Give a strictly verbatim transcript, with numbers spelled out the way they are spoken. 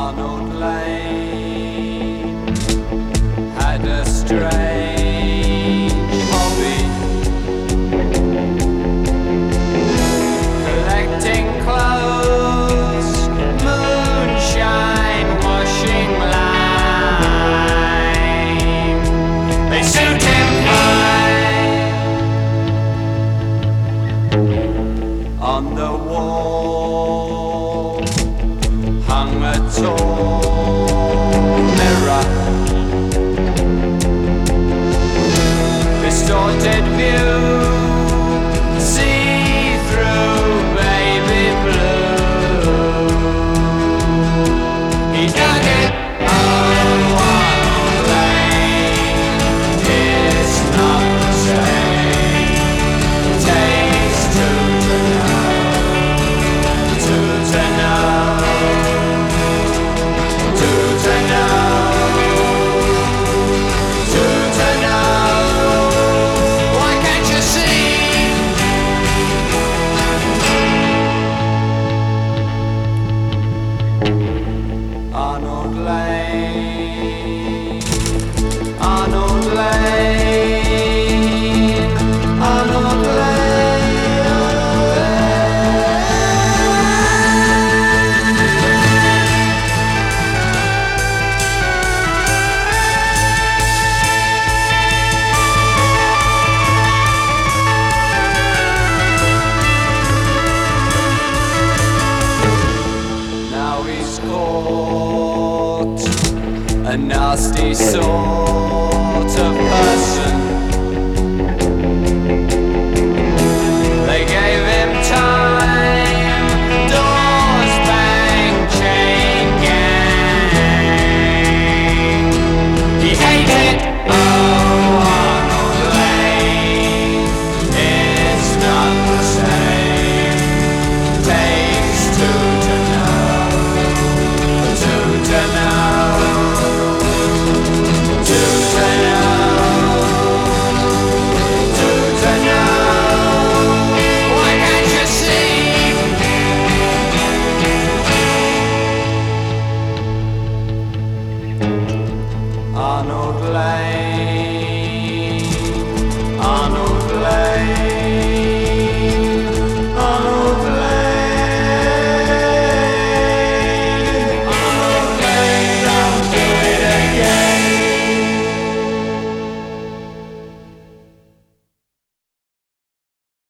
Arnold Lane had a strange hobby, collecting clothes, moonshine, washing lime. They suit him fine. On the wall hung a tall mirror, distorted view, see through baby blue. He dug it on one lane, it's not the same. Takes two to know, two to know. Arnold Lane, Arnold Lane, Arnold Now he's caught a nasty sort of person.